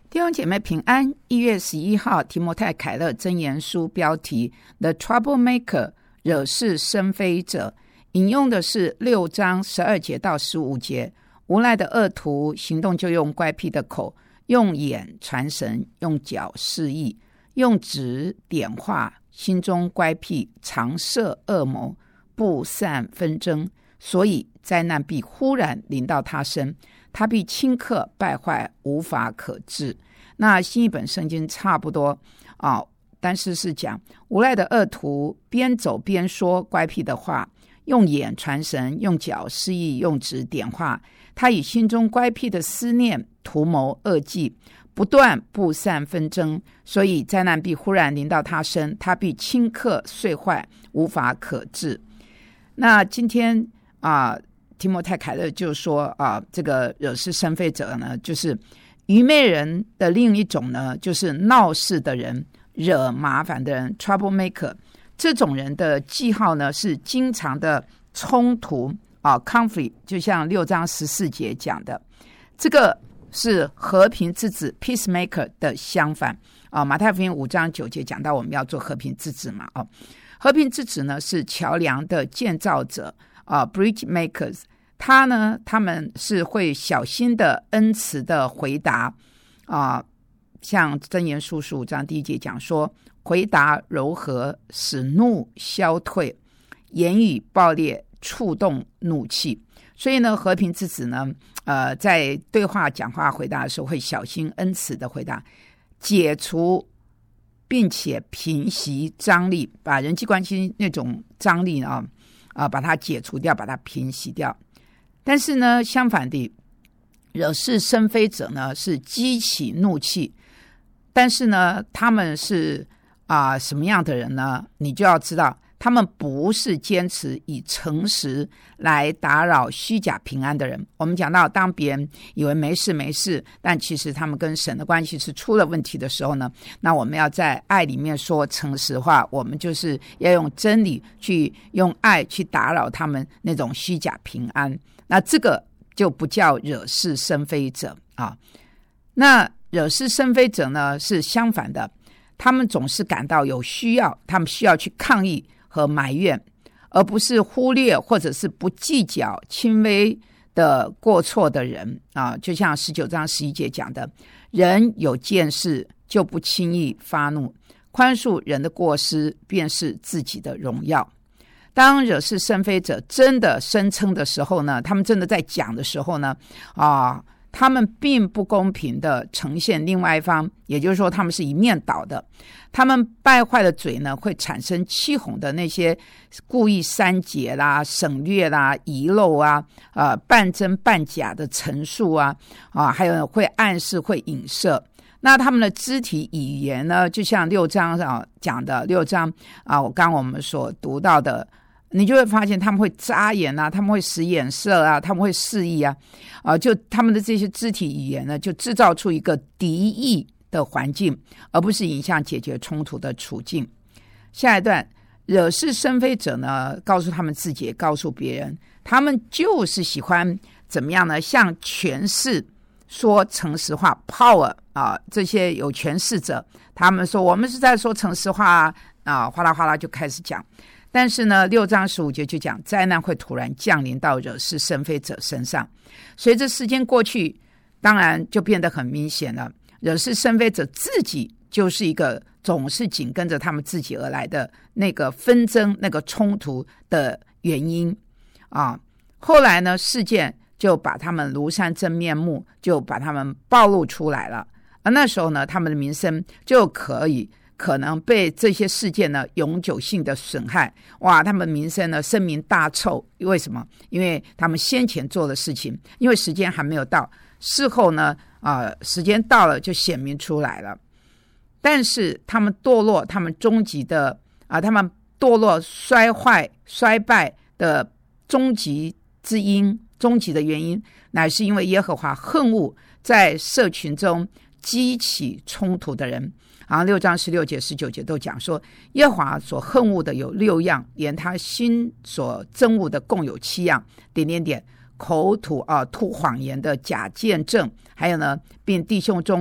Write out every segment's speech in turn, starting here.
弟兄姐妹平安。1月11号提摩太凯勒箴言书标题 The Troublemaker 惹是生非者，引用的是6章12节到15节。无赖的恶徒行动就用乖僻的口，用眼传神，用脚示意，用指点画，心中乖僻，常设恶谋，不散纷争，所以灾难必忽然临到他身，他必顷刻败坏，无法可治。那新一本圣经差不多但是讲无赖的恶徒边走边说乖僻的话，用眼传神，用脚示意，用指点画，他以心中乖僻的思念图谋恶计，不断布散纷争，所以灾难必忽然临到他身，他必顷刻碎坏，无法可治。那今天提摩太凯勒就说这个惹是生非者呢，就是愚昧人的另一种呢，就是闹事的人，惹麻烦的人 troublemaker。 这种人的记号呢是经常的冲突conflict， 就像6章14节讲的，这个是和平之子 peacemaker 的相反马太福音5章9节讲到我们要做和平之子嘛和平之子呢是桥梁的建造者bridge makers， 他们是会小心的恩慈的回答像箴言书15章1节讲说，回答柔和，使怒消退，言语暴烈，触动怒气。所以呢，和平之子呢在对话讲话回答的时候会小心恩慈的回答，解除并且平息张力，把人际关系那种张力把它解除掉，把它平息掉。但是呢，相反的，惹是生非者呢是激起怒气，但是呢，他们是什么样的人呢？你就要知道，他们不是坚持以诚实来打扰虚假平安的人。我们讲到，当别人以为没事没事，但其实他们跟神的关系是出了问题的时候呢，那我们要在爱里面说诚实话，我们就是要用真理去用爱去打扰他们那种虚假平安。那这个就不叫惹是生非者那惹是生非者呢是相反的，他们总是感到有需要，他们需要去抗议和埋怨，而不是忽略或者是不计较轻微的过错的人就像19章11节讲的，人有见识就不轻易发怒，宽恕人的过失便是自己的荣耀。当惹是生非者真的声称的时候呢，他们真的在讲的时候呢他们并不公平的呈现另外一方，也就是说他们是一面倒的。他们败坏的嘴呢会产生欺哄的那些故意删节啦、省略啦、遗漏半真半假的陈述还有会暗示、会影射。那他们的肢体语言呢，就像6章讲的6章我们所读到的，你就会发现他们会眨眼他们会使眼色他们会示意就他们的这些肢体语言呢，就制造出一个敌意的环境，而不是影响解决冲突的处境。下一段，惹是生非者呢，告诉他们自己，也告诉别人，他们就是喜欢怎么样呢？向权势说诚实话 power 这些有权势者，他们说我们是在说诚实话哗啦哗啦就开始讲。但是呢，6章15节就讲，灾难会突然降临到惹是生非者身上。随着时间过去，当然就变得很明显了，惹是生非者自己就是一个总是紧跟着他们自己而来的那个纷争、那个冲突的原因后来呢，事件就把他们庐山真面目就把他们暴露出来了，而那时候呢，他们的名声就可能被这些事件呢永久性的损害。他们名声呢声名大臭，为什么？因为他们先前做的事情，因为时间还没有到，事后呢时间到了就显明出来了。但是他们堕落，他们终极的他们堕落衰坏衰败的终极之因，终极的原因，乃是因为耶和华恨恶在社群中激起冲突的人。6章16节19节都讲说，耶和华所恨恶的有6样，连他心所憎恶的共有7样，口吐吐谎言的假见证，还有呢，并弟兄中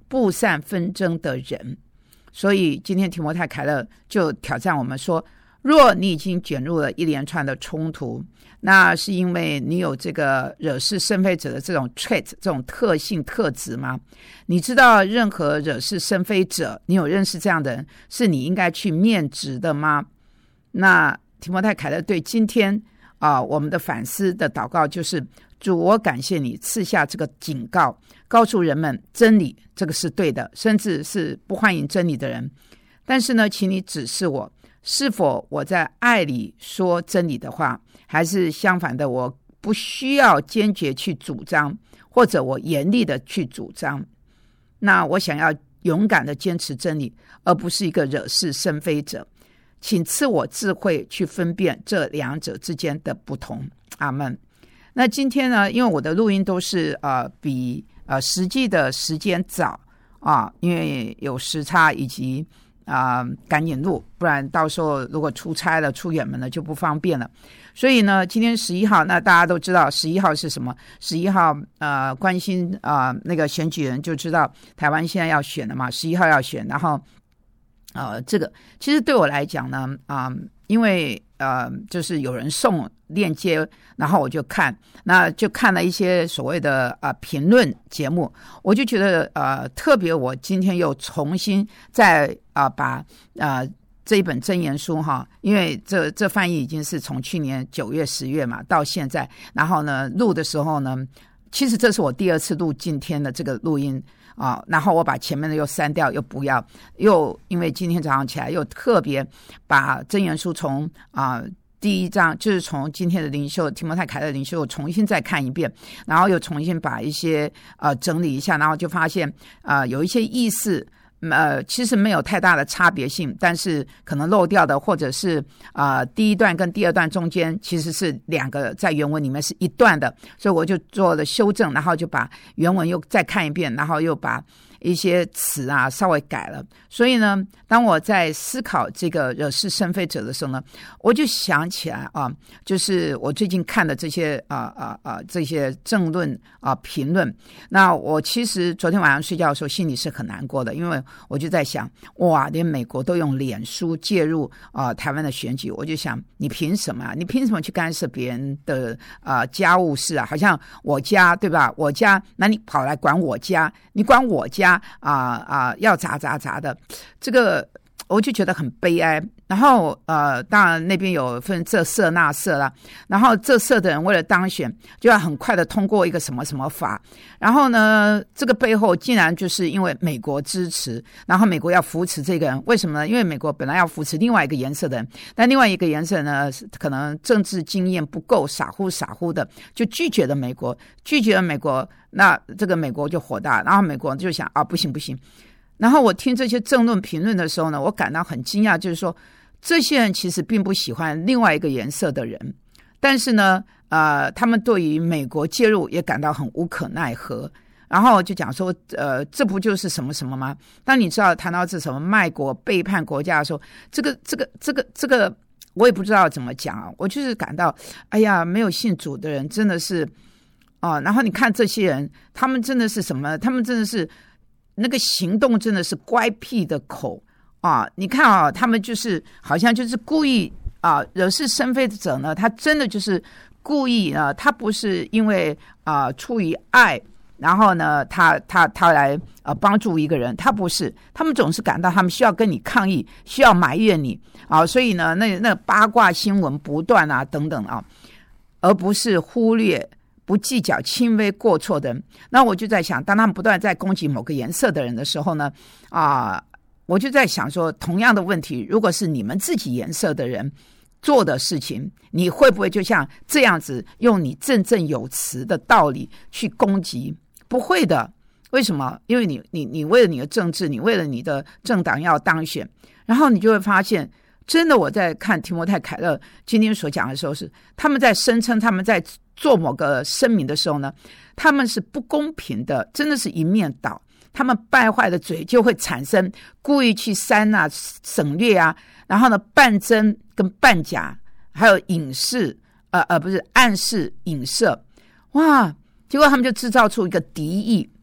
布散纷争的人。所以今天提摩太凯勒就挑战我们说，若你已经卷入了一连串的冲突，那是因为你有这个惹是生非者的这种 trait 这种特性特质吗？你知道任何惹是生非者，你有认识这样的人，是你应该去面质的吗？那提摩太凯勒对今天我们的反思的祷告就是，主，我感谢你赐下这个警告，告诉人们真理这个是对的，甚至是不欢迎真理的人。但是呢，请你指示我，是否我在爱里说真理的话，还是相反的，我不需要坚决去主张，或者我严厉的去主张。那我想要勇敢的坚持真理，而不是一个惹是生非者。请赐我智慧去分辨这两者之间的不同。阿们。那今天呢，因为我的录音都是比实际的时间早因为有时差以及赶紧录，不然到时候如果出差了出远门了就不方便了。所以呢，今天11号，那大家都知道11号是什么？11号关心那个选举人就知道台湾现在要选了嘛，11号要选，然后这个其实对我来讲呢，因为就是有人送链接，然后我就看，那就看了一些所谓的评论节目，我就觉得特别我今天又重新再把这一本箴言书因为这翻译已经是从去年9月10月嘛到现在，然后呢录的时候呢，其实这是我第2次录今天的这个录音然后我把前面的又删掉，又不要，又因为今天早上起来又特别把箴言书从第1章，就是从今天的灵修提摩太凯勒灵修，我重新再看一遍，然后又重新把一些整理一下，然后就发现有一些意思其实没有太大的差别性，但是可能漏掉的，或者是第1段跟第2段中间其实是2个在原文里面是一段的，所以我就做了修正，然后就把原文又再看一遍，然后又把一些词稍微改了。所以呢，当我在思考这个惹是生非者的时候呢，我就想起来就是我最近看的这些这些政论评论。那我其实昨天晚上睡觉的时候心里是很难过的，因为我就在想，哇，连美国都用脸书介入台湾的选举，我就想，你凭什么你凭什么去干涉别人的家务事好像我家对吧？我家，那你跑来管我家，你管我家要砸的，这个我就觉得很悲哀。然后当然那边有分这色那色啦，然后这色的人为了当选就要很快的通过一个什么什么法，然后呢这个背后竟然就是因为美国支持，然后美国要扶持这个人，为什么呢？因为美国本来要扶持另外一个颜色的人，但另外一个颜色呢可能政治经验不够，傻乎的就拒绝了美国，那这个美国就火大，然后美国就想不行。然后我听这些政论评论的时候呢，我感到很惊讶，就是说这些人其实并不喜欢另外一个颜色的人，但是呢他们对于美国介入也感到很无可奈何，然后就讲说这不就是什么什么吗？当你知道谈到这什么卖国背叛国家的时候，这个我也不知道怎么讲我就是感到哎呀，没有信主的人真的是然后你看这些人，他们真的是什么？他们真的是那个行动真的是乖僻的口你看他们就是好像就是故意惹是生非者呢，他真的就是故意他不是因为出于爱，然后呢他来帮助一个人，他不是，他们总是感到他们需要跟你抗议，需要埋怨你所以呢那八卦新闻不断等等而不是忽略不计较轻微过错的人。那我就在想，当他们不断在攻击某个颜色的人的时候呢我就在想说，同样的问题，如果是你们自己颜色的人做的事情，你会不会就像这样子用你振振有词的道理去攻击？不会的。为什么？因为你为了你的政治，你为了你的政党要当选，然后你就会发现，真的我在看提摩太凯勒今天所讲的时候，是他们在声称，他们在做某个声明的时候呢，他们是不公平的，真的是一面倒。他们败坏的嘴就会产生故意去删省略然后呢半真跟半假，还有影视不是暗示影射，哇，结果他们就制造出一个敌意。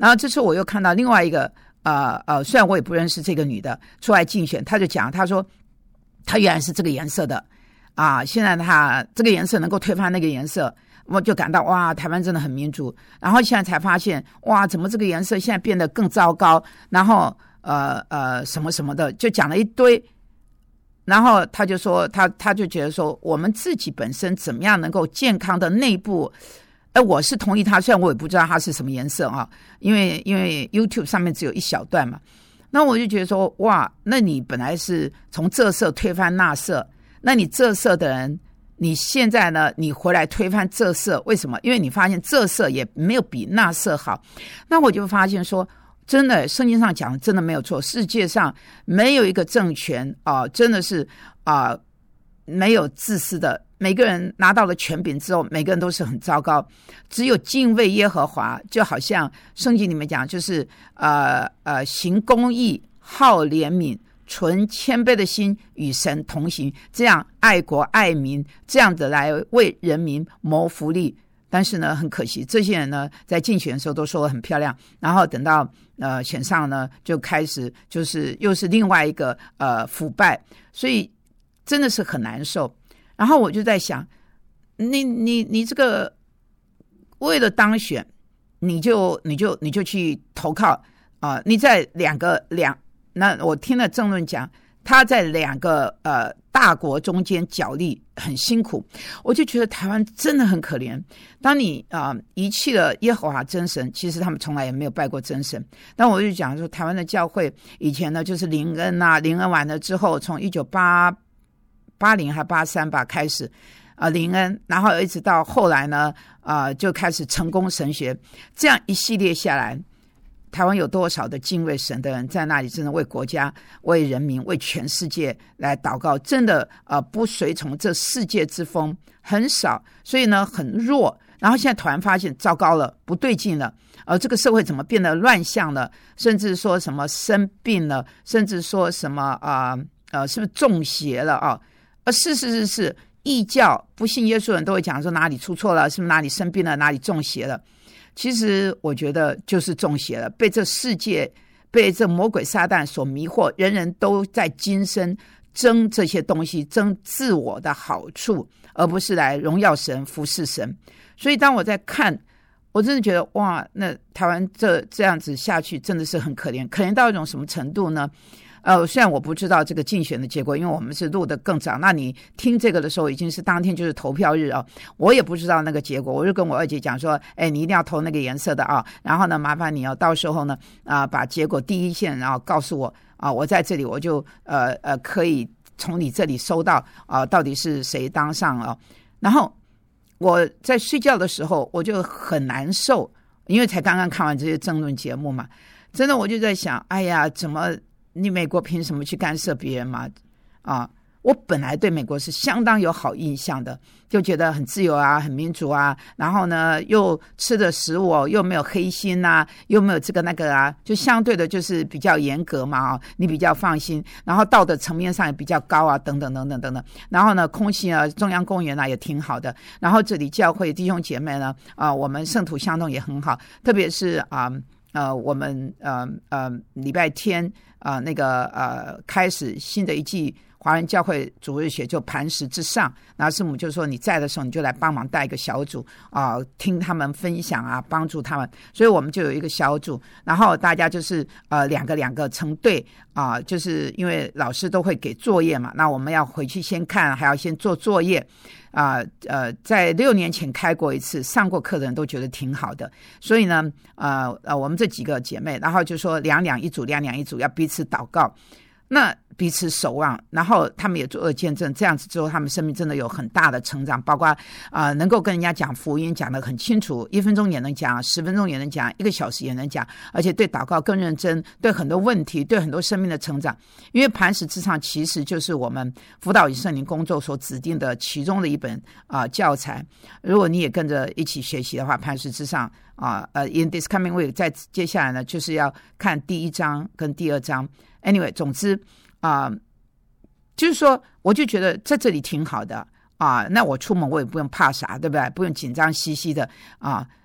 然后这次我又看到另外一个虽然我也不认识这个女的出来竞选，她就讲，她说她原来是这个颜色的现在她这个颜色能够推翻那个颜色，我就感到哇，台湾真的很民主。然后现在才发现，哇，怎么这个颜色现在变得更糟糕？然后什么什么的，就讲了一堆。然后他就说，他就觉得说，我们自己本身怎么样能够健康的内部。我是同意他，虽然我也不知道他是什么颜色因为 YouTube 上面只有一小段嘛。那我就觉得说，哇，那你本来是从这色推翻那色，那你这色的人，你现在呢，你回来推翻这色，为什么？因为你发现这色也没有比那色好。那我就发现说，真的圣经上讲的真的没有错，世界上没有一个政权真的是没有自私的，每个人拿到了权柄之后，每个人都是很糟糕。只有敬畏耶和华，就好像圣经里面讲，就是行公义，好怜悯，存谦卑的心，与神同行，这样爱国爱民，这样的来为人民谋福利。但是呢，很可惜，这些人呢，在竞选的时候都说得很漂亮，然后等到选上呢，就开始就是又是另外一个腐败，所以真的是很难受。然后我就在想，你这个为了当选，你就去投靠你在那我听了政论讲，他在两个大国中间角力很辛苦，我就觉得台湾真的很可怜。当你遗弃了耶和华真神，其实他们从来也没有拜过真神。但我就讲说，台湾的教会以前呢，就是灵恩完了之后，从1980还83吧开始灵恩，然后一直到后来呢就开始成功神学，这样一系列下来，台湾有多少的敬畏神的人在那里真的为国家、为人民、为全世界来祷告，真的不随从这世界之风很少，所以呢很弱。然后现在突然发现糟糕了，不对劲了，这个社会怎么变得乱象了，甚至说什么生病了，甚至说什么是不是中邪了是异教不信耶稣的人都会讲说哪里出错了，是不是哪里生病了，哪里中邪了。其实我觉得就是中邪了，被这世界、被这魔鬼撒旦所迷惑，人人都在今生争这些东西，争自我的好处，而不是来荣耀神、服侍神。所以当我在看，我真的觉得哇，那台湾这样子下去真的是很可怜，可怜到一种什么程度呢？虽然我不知道这个竞选的结果，因为我们是录得更早，那你听这个的时候已经是当天就是投票日我也不知道那个结果，我就跟我二姐讲说，你一定要投那个颜色的然后呢麻烦你到时候呢把结果第一线然后告诉我我在这里我就可以从你这里收到到底是谁当上然后我在睡觉的时候我就很难受，因为才刚刚看完这些政论节目嘛，真的我就在想，哎呀，怎么你美国凭什么去干涉别人嘛？我本来对美国是相当有好印象的，就觉得很自由很民主然后呢又吃的食物又没有黑心又没有这个那个就相对的就是比较严格嘛你比较放心，然后道德层面上也比较高等等等等等等。然后呢空气中央公园也挺好的，然后这里教会弟兄姐妹呢我们圣徒相动也很好，特别是我们礼拜天那个开始新的一季华人教会主日学就磐石之上，然后师母就说你在的时候你就来帮忙带一个小组听他们分享帮助他们，所以我们就有一个小组，然后大家就是两个成队就是因为老师都会给作业嘛，那我们要回去先看，还要先做作业在6年前开过一次，上过课的人都觉得挺好的，所以呢我们这几个姐妹然后就说两两一组要彼此祷告，那彼此守望，然后他们也做了见证，这样子之后他们生命真的有很大的成长，包括能够跟人家讲福音讲得很清楚，1分钟也能讲，10分钟也能讲，1个小时也能讲，而且对祷告更认真，对很多问题，对很多生命的成长。因为磐石之上其实就是我们辅导与圣灵工作所指定的其中的一本教材，如果你也跟着一起学习的话，磐石之上in this coming week 在接下来呢就是要看第1章跟第2章。Anyway 总之就是说我就觉得在这里挺好的那我出门我也不用怕啥，对不对？不用紧张兮兮的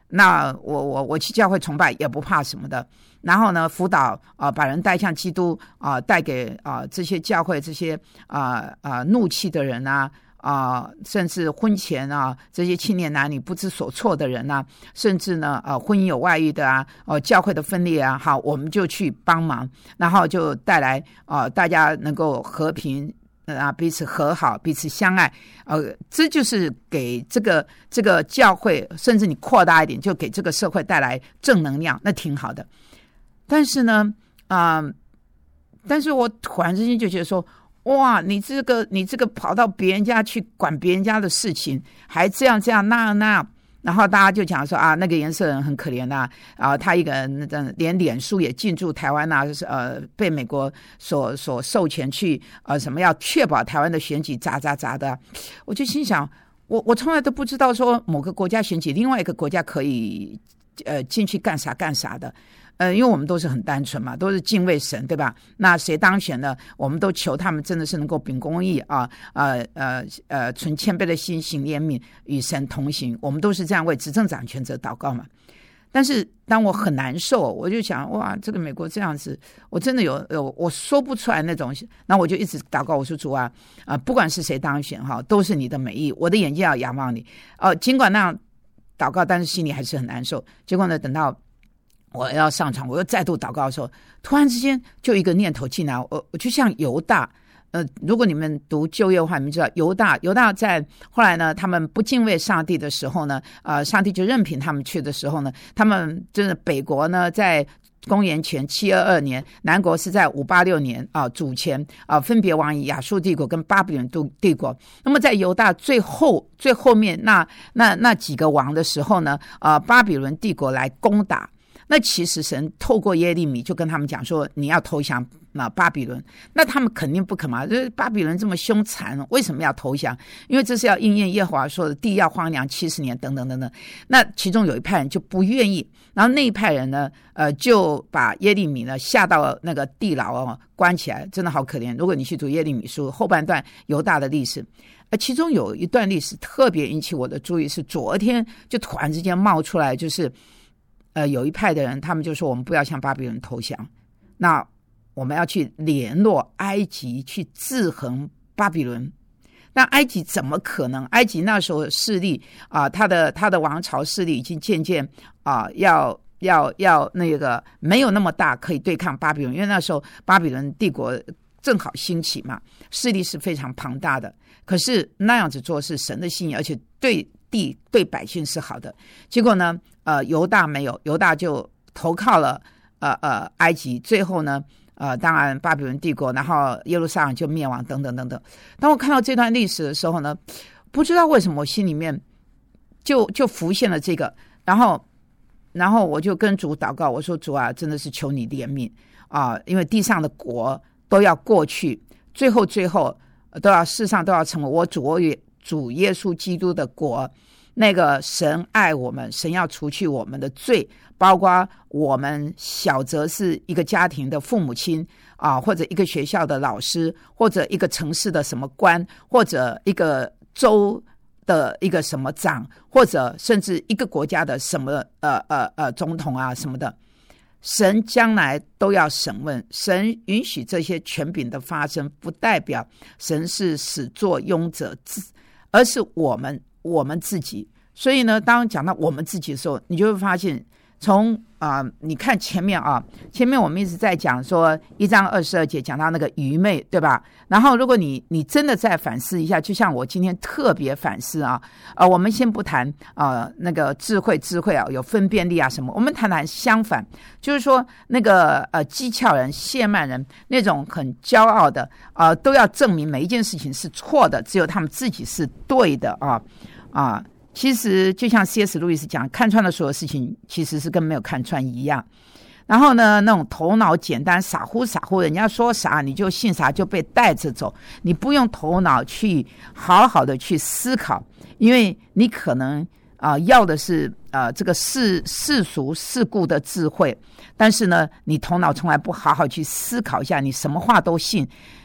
那我去教会崇拜也不怕什么的。然后呢，辅导把人带向基督带给这些教会这些怒气的人甚至婚前这些青年男女不知所措的人甚至呢婚姻有外遇的教会的分裂好，我们就去帮忙，然后就带来大家能够和平彼此和好，彼此相爱这就是给这个教会，甚至你扩大一点，就给这个社会带来正能量，那挺好的。但是呢但是我突然之间就觉得说，哇，你这个跑到别人家去管别人家的事情，还这样那样，然后大家就讲说那个颜色人很可怜他一个人连脸书也进驻台湾被美国所授权去什么要确保台湾的选举咋的，我就心想，我从来都不知道说某个国家选举另外一个国家可以进去干啥的。因为我们都是很单纯嘛，都是敬畏神，对吧？那谁当选了，我们都求他们真的是能够秉公义存谦卑的心，行怜悯，与神同行。我们都是这样为执政掌权者祷告嘛。但是当我很难受，我就想，哇，这个美国这样子，我真的有我说不出来那种。那我就一直祷告，我说主不管是谁当选都是你的美意，我的眼睛要仰望你。尽管那样祷告，但是心里还是很难受。结果呢，等到我要上场，我又再度祷告的时候，突然之间就一个念头进来，我就像犹大。如果你们读旧约的话，你们知道犹大在后来呢，他们不敬畏上帝的时候呢，上帝就任凭他们去的时候呢，他们真的北国呢在公元前722年，南国是在586年主前分别亡于亚述帝国跟巴比伦帝国。那么在犹大最后面那几个王的时候呢，巴比伦帝国来攻打。那其实神透过耶利米就跟他们讲说，你要投降巴比伦。那他们肯定不肯嘛，就是巴比伦这么凶残，为什么要投降？因为这是要应验耶和华说的地要荒凉70年等等等等。那其中有一派人就不愿意，然后那一派人呢就把耶利米呢下到那个地牢关起来，真的好可怜。如果你去读耶利米书后半段犹大的历史，其中有一段历史特别引起我的注意，是昨天就突然之间冒出来，就是有一派的人，他们就说我们不要向巴比伦投降，那我们要去联络埃及去制衡巴比伦。那埃及怎么可能？埃及那时候势力他的王朝势力已经渐渐要那个没有那么大可以对抗巴比伦，因为那时候巴比伦帝国正好兴起嘛，势力是非常庞大的。可是那样子做是神的心意，而且对百姓是好的。结果呢犹大没有，犹大就投靠了埃及，最后呢当然巴比伦帝国，然后耶路撒冷就灭亡等等等等。当我看到这段历史的时候呢，不知道为什么我心里面就浮现了这个，然后我就跟主祷告，我说主真的是求你怜悯因为地上的国都要过去，最后都要世上都要成为我主耶稣基督的国。那个神爱我们，神要除去我们的罪，包括我们小则是一个家庭的父母亲或者一个学校的老师，或者一个城市的什么官，或者一个州的一个什么长，或者甚至一个国家的什么总统什么的。神将来都要审问，神允许这些权柄的发生，不代表神是始作俑者，而是我们自己。所以呢，当讲到我们自己的时候，你就会发现从你看前面我们一直在讲说1章22节讲到那个愚昧，对吧？然后如果你真的再反思一下，就像我今天特别反思我们先不谈那个智慧有分辨力什么，我们谈相反，就是说那个讥诮人亵慢人那种很骄傲的都要证明每一件事情是错的，只有他们自己是对的其实就像 C.S. 路易斯讲，看穿了所有事情其实是跟没有看穿一样。然后呢，那种头脑简单傻乎人家说啥你就信啥，就被带着走，你不用头脑去好好的去思考，因为你可能要的是这个世俗世故的智慧，但是呢你头脑从来不好好去思考一下，你什么话都信，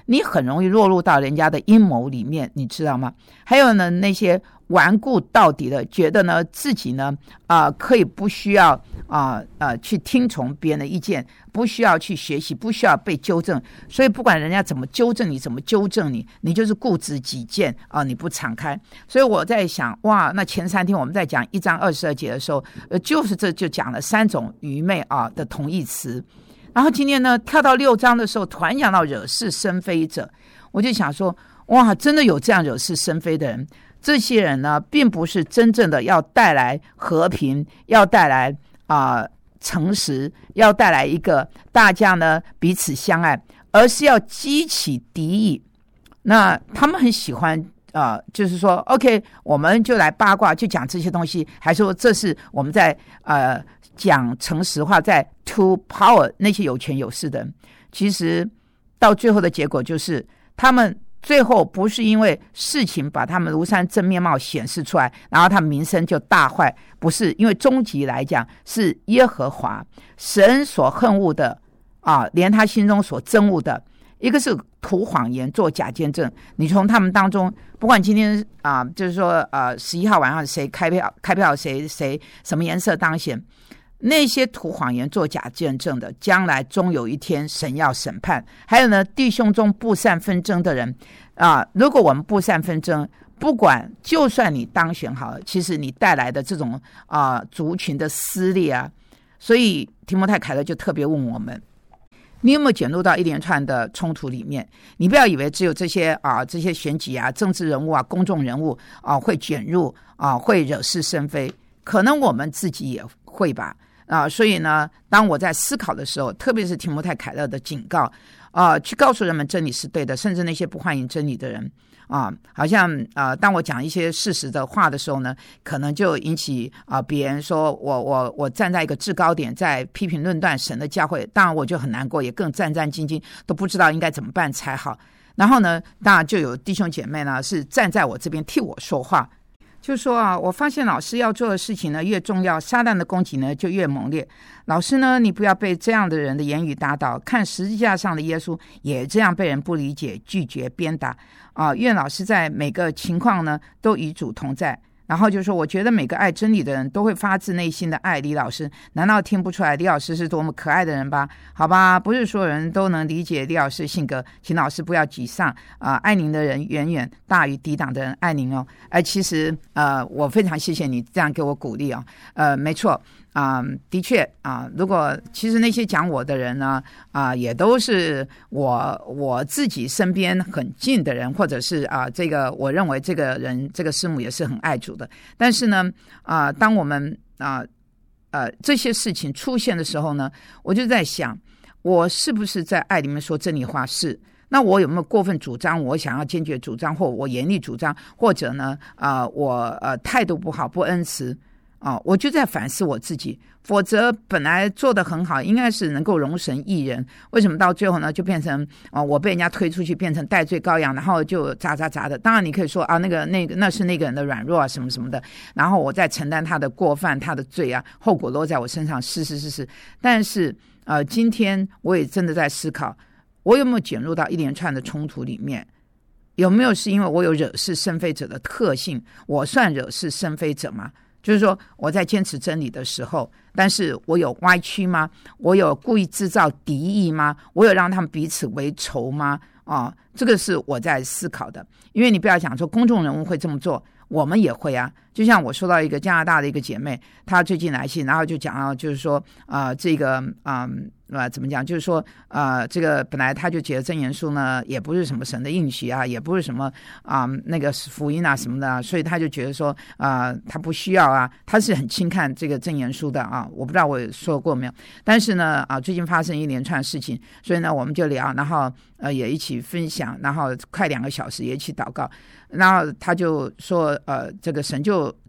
你很容易落入到人家的阴谋里面，你知道吗？还有呢，那些顽固到底的，觉得呢自己呢可以不需要去听从别人的意见，不需要去学习，不需要被纠正，所以不管人家怎么纠正你，怎么纠正你，你就是固执己见你不敞开。所以我在想，哇，那前3天我们在讲1章22节的时候，就是这就讲了3种愚昧的同义词。然后今天呢跳到6章的时候，突然讲到惹是生非者，我就想说，哇，真的有这样惹是生非的人。这些人呢并不是真正的要带来和平，要带来诚实，要带来一个大家呢彼此相爱，而是要激起敌意。那他们很喜欢就是说 OK 我们就来八卦，就讲这些东西，还说这是我们在讲诚实话，在 to power 那些有权有势的人。其实到最后的结果就是他们最后不是因为事情把他们庐山真面目显示出来，然后他们名声就大坏，不是，因为终极来讲是耶和华神所恨恶的连他心中所憎恶的，一个是吐谎言做假见证。你从他们当中，不管今天就是说11号晚上谁开票谁什么颜色当选，那些吐谎言做假见证的，将来终有一天神要审判。还有呢，弟兄中布散纷争的人如果我们布散纷争，不管就算你当选好了，其实你带来的这种族群的撕裂所以提摩太凯勒就特别问我们，你有没有卷入到一连串的冲突里面？你不要以为只有这些选举政治人物公众人物会卷入会惹是生非，可能我们自己也会吧。所以呢，当我在思考的时候，特别是提摩太凯勒的警告去告诉人们真理是对的，甚至那些不欢迎真理的人好像当我讲一些事实的话的时候呢，可能就引起别人说我站在一个制高点在批评论断神的教会，当然我就很难过，也更战战兢兢，都不知道应该怎么办才好。然后呢，当然就有弟兄姐妹呢是站在我这边替我说话，就说我发现老师要做的事情呢越重要，撒旦的攻击呢就越猛烈。老师呢，你不要被这样的人的言语打倒，看十字架上的耶稣也这样被人不理解、拒绝、鞭打愿老师在每个情况呢都与主同在。然后就说，我觉得每个爱真理的人都会发自内心的爱李老师，难道听不出来李老师是多么可爱的人吧？好吧，不是所有人都能理解李老师性格，请老师不要沮丧爱您的人远远大于抵挡的人爱您其实我非常谢谢你这样给我鼓励没错的确如果其实那些讲我的人呢也都是我自己身边很近的人，或者是这个我认为这个人这个师母也是很爱主的。但是呢当我们这些事情出现的时候呢，我就在想，我是不是在爱里面说真理话？是。那我有没有过分主张我想要坚决主张，或我严厉主张，或者呢我态度不好不恩慈我就在反思我自己。否则本来做得很好，应该是能够容神益人，为什么到最后呢就变成我被人家推出去变成代罪羔羊，然后就砸的。当然你可以说那是那个人的软弱什么什么的，然后我再承担他的过犯他的罪后果落在我身上，是。但是今天我也真的在思考，我有没有卷入到一连串的冲突里面？有没有是因为我有惹是生非者的特性？我算惹是生非者吗？就是说我在坚持真理的时候，但是我有歪曲吗？我有故意制造敌意吗？我有让他们彼此为仇吗？这个是我在思考的。因为你不要讲说公众人物会这么做，我们也会就像我说到一个加拿大的一个姐妹，她最近来信，然后就讲到就是说这个怎么讲，就是说这个本来她就觉得箴言书呢也不是什么神的应许也不是什么那个福音什么的所以她就觉得说她不需要她是很轻看这个箴言书的我不知道我有说过没有。但是呢最近发生一连串事情，所以呢我们就聊，然后也一起分享，然后快2个小时也一起祷告。然后他就说这个神就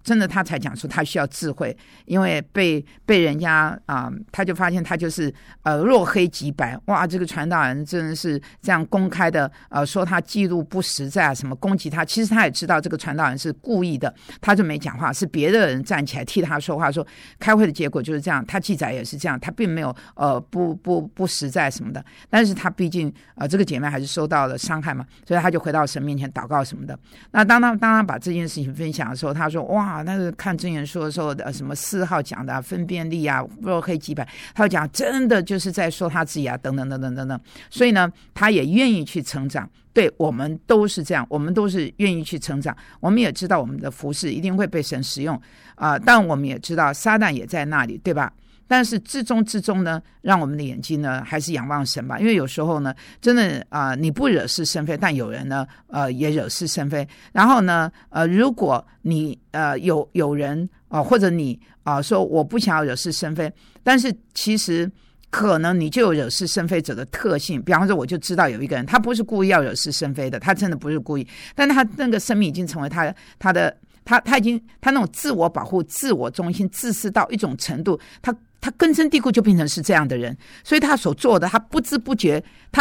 真的他才讲说他需要智慧，因为被人家他就发现他就是若黑即白，哇，这个传道人真的是这样公开的说他记录不实在啊，什么攻击他，其实他也知道这个传道人是故意的，他就没讲话，是别的人站起来替他说话，说开会的结果就是这样，他记载也是这样，他并没有不实在什么的，但是他毕竟这个姐妹还是受到了伤害嘛，所以他就回到神面前祷告什么的。那当他把这件事情分享的时候，他说哇，那个看箴言书的时候什么4号讲的分辨力啊，若黑即白，他就讲真的就是在说他自己啊，等等等等等等。所以呢，他也愿意去成长。对，我们都是这样，我们都是愿意去成长。我们也知道我们的服事一定会被神使用但我们也知道撒旦也在那里，对吧？但是至终呢，让我们的眼睛呢还是仰望神吧，因为有时候呢，真的你不惹是生非，但有人呢也惹是生非。然后呢如果你有人或者你说我不想要惹是生非，但是其实可能你就有惹是生非者的特性。比方说我就知道有一个人，他不是故意要惹是生非的，他真的不是故意，但他那个生命已经成为他那种自我保护、自我中心、自私到一种程度，他根深蒂固就变成是这样的人，所以他所做的，他不知不觉，他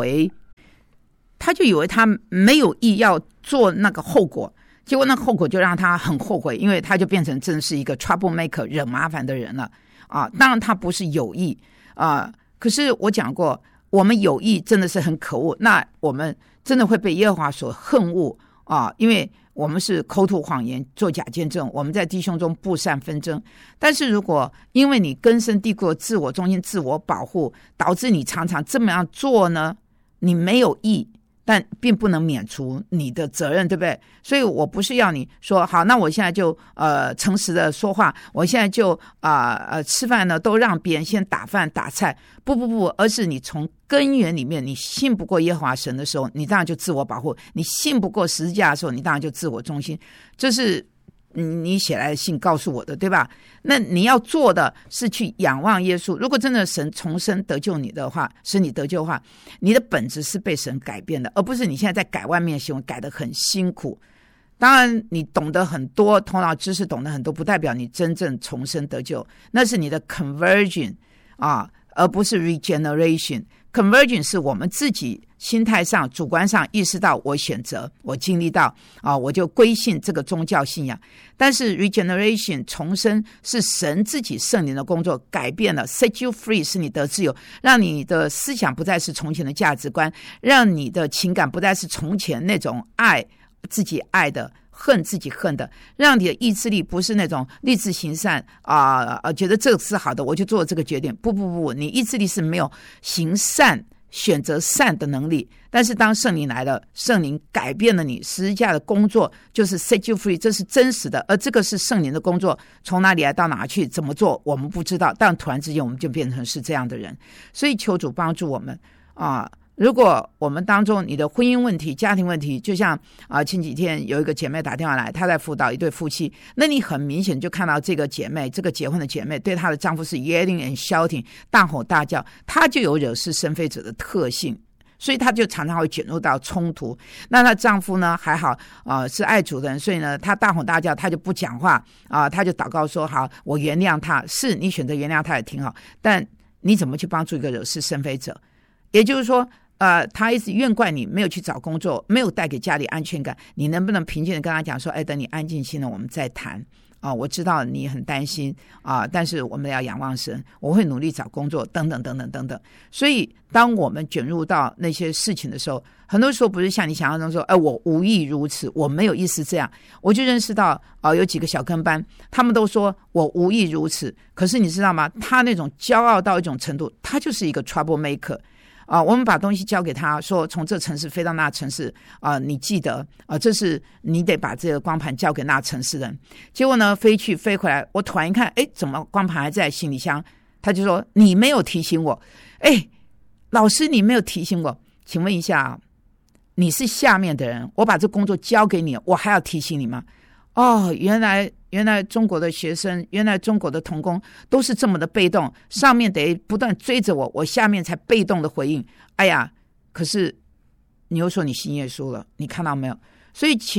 就以为他没有意要做那个后果，结果那个后果就让他很后悔，因为他就变成真的是一个 trouble maker 惹麻烦的人了当然他不是有意可是我讲过，我们有意真的是很可恶，那我们真的会被耶和华所恨恶因为我们是口吐谎言，做假见证，我们在弟兄中布散纷争。但是如果因为你根深蒂固的自我中心、自我保护，导致你常常这么样做呢，你没有意，但并不能免除你的责任，对不对？所以我不是要你说好，那我现在就诚实的说话，我现在就吃饭呢都让别人先打饭打菜，不，而是你从根源里面，你信不过耶和华神的时候，你当然就自我保护；你信不过十字架的时候，你当然就自我中心。这是你写来的信告诉我的，对吧？那你要做的是去仰望耶稣。如果真的神重生得救你的话，使你得救的话，你的本质是被神改变的，而不是你现在在改外面的行为，改得很辛苦。当然你懂得很多，头脑知识懂得很多，不代表你真正重生得救，那是你的 conversion 而不是 regeneration。conversion 是我们自己心态上、主观上意识到我选择，我经历到我就归信这个宗教信仰。但是 regeneration 重生是神自己圣灵的工作，改变了 set you free 是你得自由，让你的思想不再是从前的价值观，让你的情感不再是从前那种爱自己爱的，恨自己恨的，让你的意志力不是那种立志行善觉得这个是好的我就做这个决定，不，你意志力是没有行善选择善的能力。但是当圣灵来了，圣灵改变了你，十字架的工作就是 set you free， 这是真实的，而这个是圣灵的工作，从哪里来到哪去怎么做我们不知道，但突然之间我们就变成是这样的人。所以求主帮助我们如果我们当中你的婚姻问题、家庭问题，就像前几天有一个姐妹打电话来，她在辅导一对夫妻，那你很明显就看到这个姐妹，这个结婚的姐妹对她的丈夫是 yelling and shouting， 大吼大叫，她就有惹是生非者的特性，所以她就常常会卷入到冲突。那她丈夫呢还好是爱主的人，所以呢她大吼大叫，她就不讲话她就祷告说好，我原谅她。是你选择原谅她也挺好，但你怎么去帮助一个惹是生非者？也就是说他一直怨怪你没有去找工作，没有带给家里安全感，你能不能平静的跟他讲说等你安静心了我们再谈我知道你很担心但是我们要仰望神，我会努力找工作等等等等等等。所以当我们卷入到那些事情的时候，很多时候不是像你想象中说我无意如此，我没有意思这样。我就认识到有几个小跟班，他们都说我无意如此，可是你知道吗，他那种骄傲到一种程度，他就是一个 trouble maker我们把东西交给他说从这城市飞到那城市你记得这是你得把这个光盘交给那城市人。结果呢飞去飞回来，我突然一看怎么光盘还在行李箱，他就说你没有提醒我。老师你没有提醒我，请问一下你是下面的人，我把这工作交给你，我还要提醒你吗？原来中国的学生，原来中国的同工都是这么的被动，上面得不断追着我下面才被动的回应。可是你又说你信耶稣了，你看到没有？所以请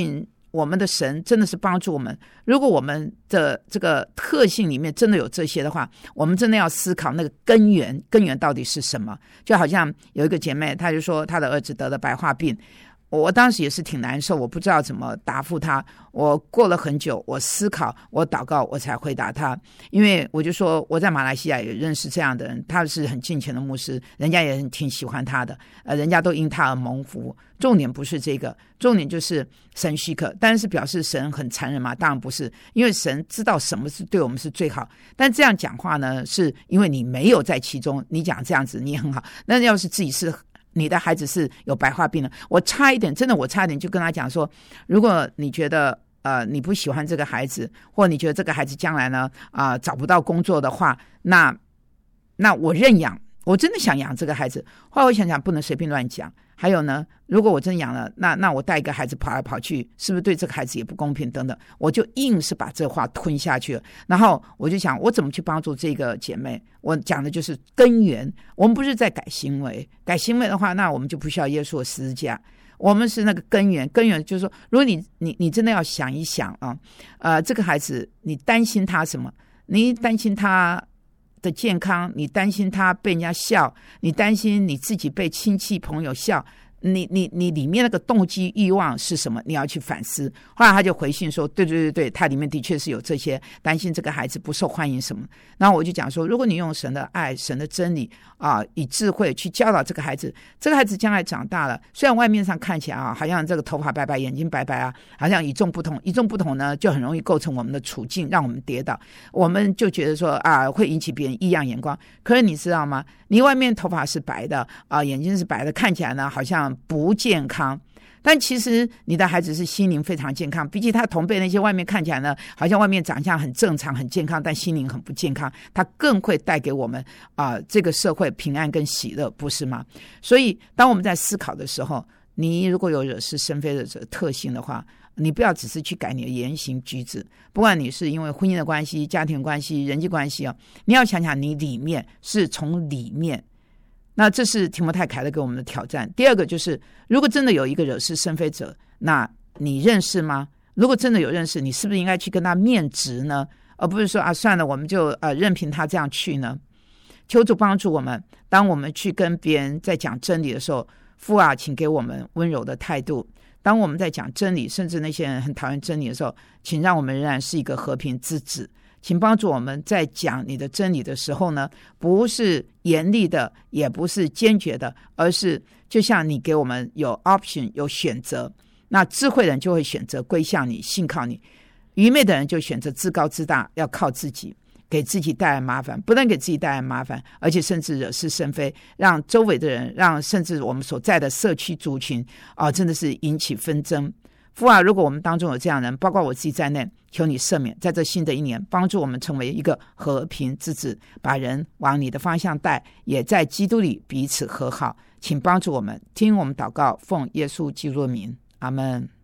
我们的神真的是帮助我们，如果我们的这个特性里面真的有这些的话，我们真的要思考那个根源到底是什么。就好像有一个姐妹，她就说她的儿子得了白化病，我当时也是挺难受，我不知道怎么答复他。我过了很久，我思考，我祷告，我才回答他。因为我就说我在马来西亚也认识这样的人，他是很敬虔的牧师，人家也挺喜欢他的，人家都因他而蒙福。重点不是这个，重点就是神许可。但是表示神很残忍吗？当然不是，因为神知道什么是对我们是最好。但这样讲话呢，是因为你没有在其中，你讲这样子你很好。那要是自己是你的孩子是有白化病的，我差一点就跟他讲说，如果你觉得你不喜欢这个孩子，或你觉得这个孩子将来呢找不到工作的话，那我认养，我真的想养这个孩子。后来我想想，不能随便乱讲。还有呢，如果我真养了，那我带一个孩子跑来跑去，是不是对这个孩子也不公平等等，我就硬是把这话吞下去了。然后我就想，我怎么去帮助这个姐妹？我讲的就是根源。我们不是在改行为，改行为的话，那我们就不需要耶稣的十字架。我们是那个根源就是说，如果你真的要想一想这个孩子，你担心他什么？你担心他的健康，你担心他被人家笑，你担心你自己被亲戚朋友笑，你里面那个动机欲望是什么？你要去反思。后来他就回信说，对，他里面的确是有这些担心这个孩子不受欢迎什么。然后我就讲说，如果你用神的爱、神的真理以智慧去教导这个孩子，这个孩子将来长大了，虽然外面上看起来好像这个头发白白，眼睛白白好像与众不同呢，就很容易构成我们的处境，让我们跌倒。我们就觉得说会引起别人异样眼光。可是你知道吗？你外面头发是白的眼睛是白的，看起来呢好像不健康，但其实你的孩子是心灵非常健康，比起他同辈那些外面看起来呢好像外面长相很正常很健康，但心灵很不健康，他更会带给我们这个社会平安跟喜乐，不是吗？所以当我们在思考的时候，你如果有惹是生非的特性的话，你不要只是去改你的言行举止，不管你是因为婚姻的关系、家庭关系、人际关系你要想想你里面是从里面。那这是提摩太凯勒给我们的挑战。第二个就是，如果真的有一个惹是生非者，那你认识吗？如果真的有认识，你是不是应该去跟他面直呢？而不是说算了，我们就任凭他这样去呢？求主帮助我们，当我们去跟别人在讲真理的时候，父请给我们温柔的态度。当我们在讲真理，甚至那些人很讨厌真理的时候，请让我们仍然是一个和平之子。请帮助我们在讲你的真理的时候呢，不是严厉的，也不是坚决的，而是就像你给我们有 option 有选择。那智慧人就会选择归向你，信靠你；愚昧的人就选择自高自大，要靠自己，给自己带来麻烦。不但给自己带来麻烦，而且甚至惹是生非，让周围的人，让甚至我们所在的社区族群真的是引起纷争。父如果我们当中有这样的人，包括我自己在内，求你赦免，在这新的一年帮助我们成为一个和平之子，把人往你的方向带，也在基督里彼此和好。请帮助我们，听我们祷告，奉耶稣基督的名，阿们。